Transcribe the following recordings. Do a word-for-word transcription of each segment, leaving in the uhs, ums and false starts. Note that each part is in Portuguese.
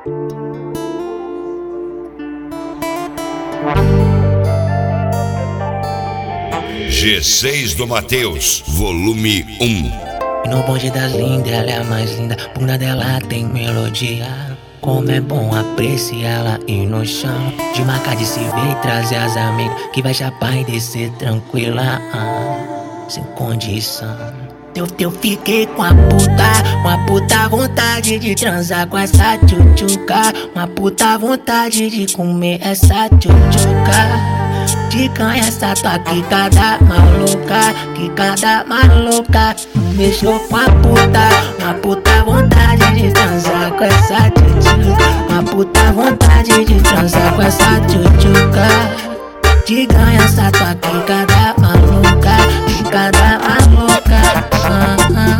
G seis do Matheus, volume um. E no bonde das lindas, ela é a mais linda. Bunda dela tem melodia. Como é bom apreciá-la e no chão de marcar de se ver e trazer as amigas que vai chapar e descer tranquila, ah, sem condição. Eu, eu fiquei com a puta, uma puta vontade de transar com essa tchutchuca. Uma puta vontade de comer essa tchutchuca. De canha essa tua quicada maluca, quicada maluca. Mexeu com a puta, uma puta vontade de transar com essa tchutchuca. Uma puta vontade de transar com essa tchutchuca. De ganha essa tua quicada maluca, quicada maluca. Ah, ah.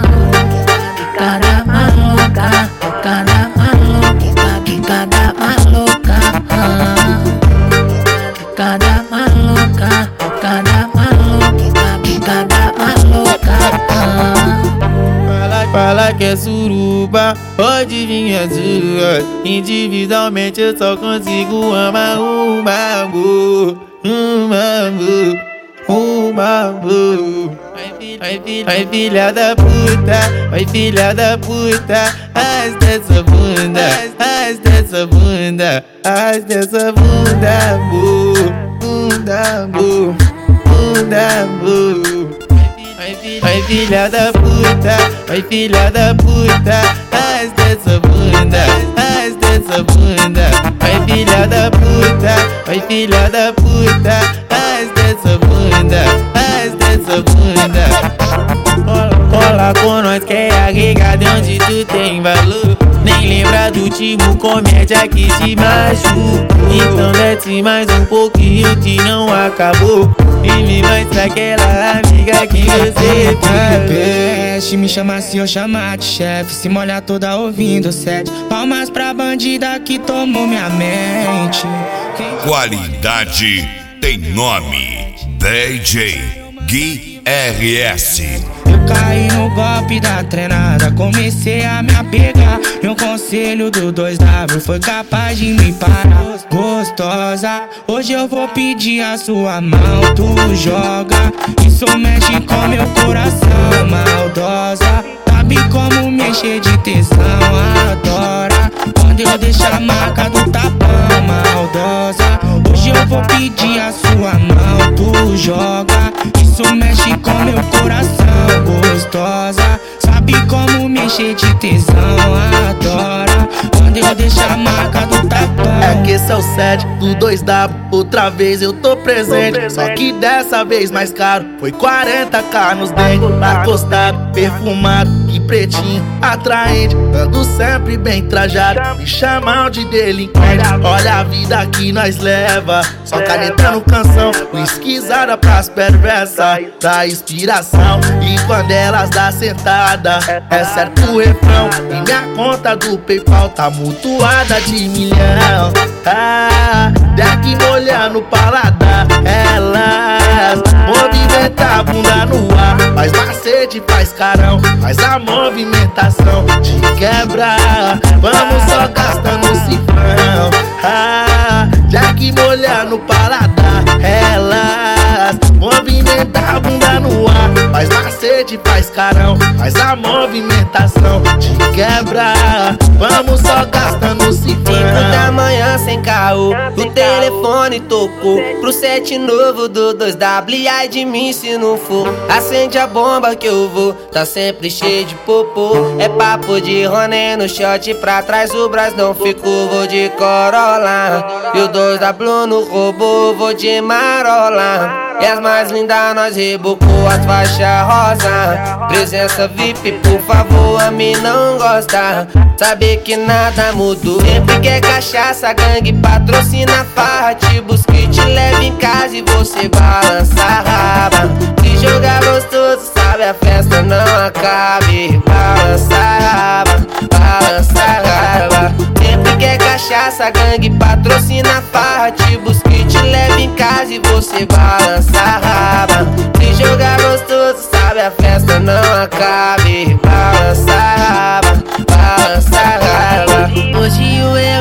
Quicada maluca, quicada maluca, quicada maluca. Ah. Quicada maluca, quicada maluca, quicada maluca. Ah. Fala, fala que é suruba, pode vir as duas. Individualmente eu só consigo amar uma amor, uma amor, uma amor. Vai, filha, vai filha da puta, vai filha da puta. As dessa bunda, as dessa bunda, as dessa bunda, amor, bunda, amor, bunda, amor. Vai filha da puta, vai filha da puta. As dessa bunda, as dessa bunda. Vai filha da puta, vai filha da puta. As dessa bunda, as dessa bunda. Cola, cola com nós que é a regada onde tu tem valor. Nem lembra do tipo comédia que te machuca. Então desce mais um pouquinho que não acabou. E me mostra aquela amiga que você peste. Me chama se eu chamar de chefe. Se molhar toda ouvindo sete. Palmas pra bandida que tomou minha mente. Qualidade tem nome. D J Gui R S. Eu caí no golpe da treinada, comecei a me apegar. E um conselho do dois W foi capaz de me parar. Gostosa, hoje eu vou pedir a sua mão. Tu joga, isso mexe com meu coração. Maldosa, sabe como me encher de tesão. Adora quando eu deixo a marca do tapão. Maldosa, hoje eu vou pedir a sua mão. Tu joga, isso mexe com meu coração. Gostosa, sabe como me encher de tesão. Adora quando eu deixo a marca do tapão. É que esse é o set do dois W. Outra vez eu tô presente, só que dessa vez mais caro. Foi quarenta k nos dentes, acostado, perfumado e pretinho, atraente. Ando sempre bem trajado, me chamam de delinquente. Olha a vida que nós leva, só canetando canção, esquisada pras perversas, da inspiração. E quando elas dá sentada, é certo o refrão. E minha conta do PayPal tá mutuada de milhão. Ah, daqui molhando o paladar. Elas movimentam a bunda no ar, faz macete, faz carão, faz a movimentação de quebra. Vamos só gastando cifrão. Ah, daqui molhando o paladar. Elas movimentam a bunda no ar, faz macete, faz carão, faz a movimentação de quebra. Vamos só gastando cifrão. Cinco da manhã sem caô, o telefone tocou pro set novo do dois W. E ai de mim se não for, acende a bomba que eu vou. Tá sempre cheio de popô, é papo de Roné no shot. Pra trás o Brás não ficou, vou de Corolla. E o dois W no robô, vou de Marola. E as mais lindas nós rebocou as faixas rosa. Presença V I P, por favor, a mim não gosta. Saber que nada mudou. Sempre quer cachaça, gangue patrocina farra. Te busca e te leva em casa e você balança a raba. Se jogar gostoso, sabe a festa não acabe. Balança a raba, balança a raba. Sempre quer cachaça, gangue patrocina farra. Te busca e te leva em casa e você balança a raba. Se jogar gostoso, sabe a festa não acabe. Balança a raba, balança a raba. Hoje o eu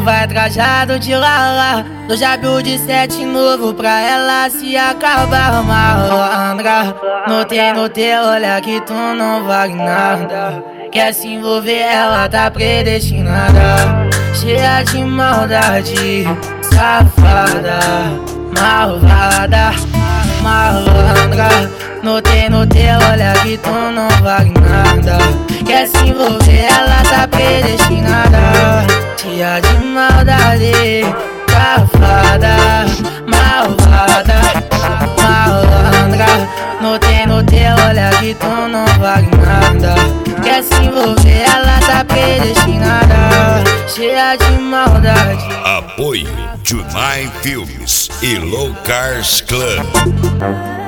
vai trajado de lala. Eu já vi de sete novo pra ela se acabar, malandra. Notei no teu olhar que tu não vale nada. Quer se envolver, ela tá predestinada. Cheia de maldade, safada, malvada, malandra. Notei no teu olhar que tu não vale nada. Quer se envolver, ela tá predestinada. Cheia de maldade, safada, malvada, malandra. Notei no teu olhar que tu não vale nada. Quer se envolver, ela tá predestinada. Cheia de maldade. Apoio Junai Filmes e Low Cars Club.